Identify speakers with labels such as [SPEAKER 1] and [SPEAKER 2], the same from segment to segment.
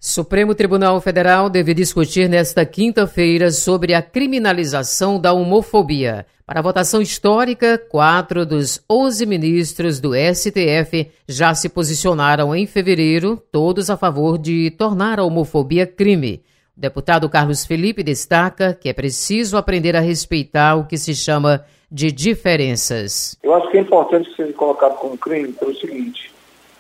[SPEAKER 1] Supremo Tribunal Federal deve discutir nesta quinta-feira sobre a criminalização da homofobia. Para a votação histórica, 4 dos 11 ministros do STF já se posicionaram em fevereiro, todos a favor de tornar a homofobia crime. O deputado Carlos Felipe destaca que é preciso aprender a respeitar o que se chama de diferenças.
[SPEAKER 2] Eu acho que é importante que seja colocado como crime pelo seguinte,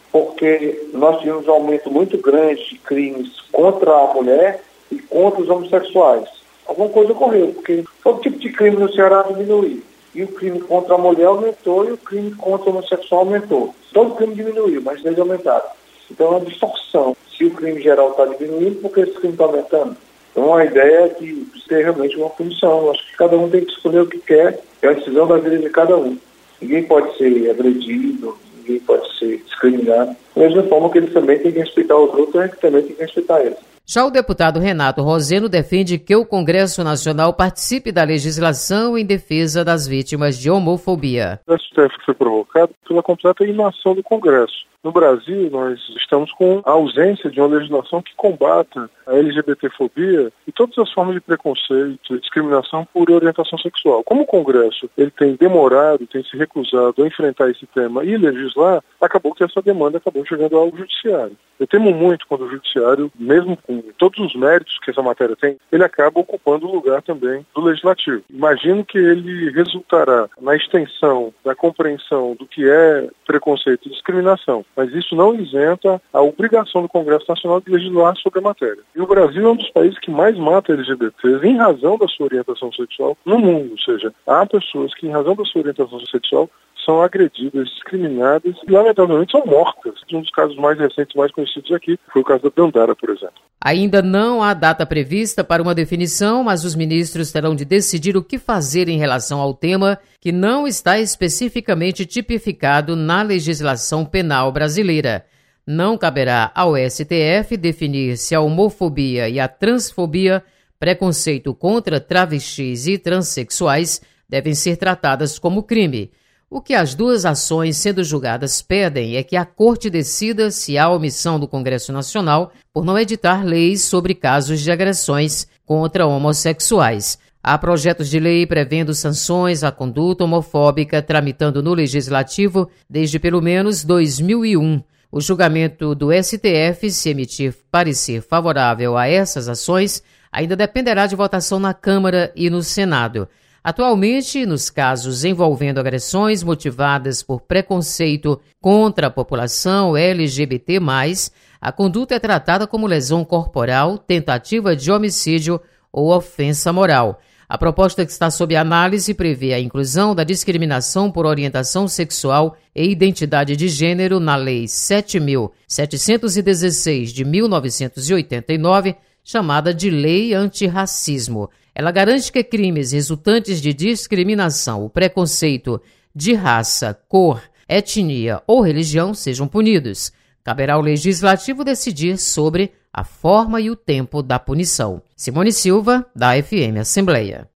[SPEAKER 2] porque nós tivemos um aumento muito grande de crimes contra a mulher e contra os homossexuais. Alguma coisa ocorreu, porque todo tipo de crime no Ceará diminuiu. E o crime contra a mulher aumentou e o crime contra o homossexual aumentou. Todo crime diminuiu, mas eles aumentaram. Então é uma distorção. Se o crime geral está diminuindo, por que esse crime está aumentando? Então a ideia é que ter realmente uma punição. Eu acho que cada um tem que escolher o que quer, é a decisão da vida de cada um. Ninguém pode ser agredido, ninguém pode ser discriminado. Da mesma forma que eles também têm que respeitar os outros, a gente também tem que respeitar eles.
[SPEAKER 1] Já o deputado Renato Roseno defende que o Congresso Nacional participe da legislação em defesa das vítimas de homofobia.
[SPEAKER 3] O STF foi provocado pela completa inação do Congresso. No Brasil, nós estamos com a ausência de uma legislação que combata a LGBTfobia e todas as formas de preconceito e discriminação por orientação sexual. Como o Congresso ele tem demorado, tem se recusado a enfrentar esse tema e legislar, acabou que essa demanda acabou chegando ao Judiciário. Eu temo muito quando o Judiciário, mesmo com todos os méritos que essa matéria tem, ele acaba ocupando o lugar também do Legislativo. Imagino que ele resultará na extensão da compreensão do que é preconceito e discriminação, mas isso não isenta a obrigação do Congresso Nacional de legislar sobre a matéria. E o Brasil é um dos países que mais mata LGBTs em razão da sua orientação sexual no mundo, ou seja, há pessoas que em razão da sua orientação sexual são agredidas, discriminadas e, lamentavelmente, são mortas. Um dos casos mais recentes, mais conhecidos aqui, foi o caso da Dandara, por exemplo.
[SPEAKER 1] Ainda não há data prevista para uma definição, mas os ministros terão de decidir o que fazer em relação ao tema que não está especificamente tipificado na legislação penal brasileira. Não caberá ao STF definir se a homofobia e a transfobia, preconceito contra travestis e transexuais, devem ser tratadas como crime. O que as duas ações sendo julgadas pedem é que a Corte decida se há omissão do Congresso Nacional por não editar leis sobre casos de agressões contra homossexuais. Há projetos de lei prevendo sanções à conduta homofóbica tramitando no Legislativo desde pelo menos 2001. O julgamento do STF, se emitir parecer favorável a essas ações, ainda dependerá de votação na Câmara e no Senado. Atualmente, nos casos envolvendo agressões motivadas por preconceito contra a população LGBT+, a conduta é tratada como lesão corporal, tentativa de homicídio ou ofensa moral. A proposta que está sob análise prevê a inclusão da discriminação por orientação sexual e identidade de gênero na Lei 7.716 de 1989, chamada de Lei Antirracismo. Ela garante que crimes resultantes de discriminação ou preconceito de raça, cor, etnia ou religião sejam punidos. Caberá ao Legislativo decidir sobre a forma e o tempo da punição. Simone Silva, da FM Assembleia.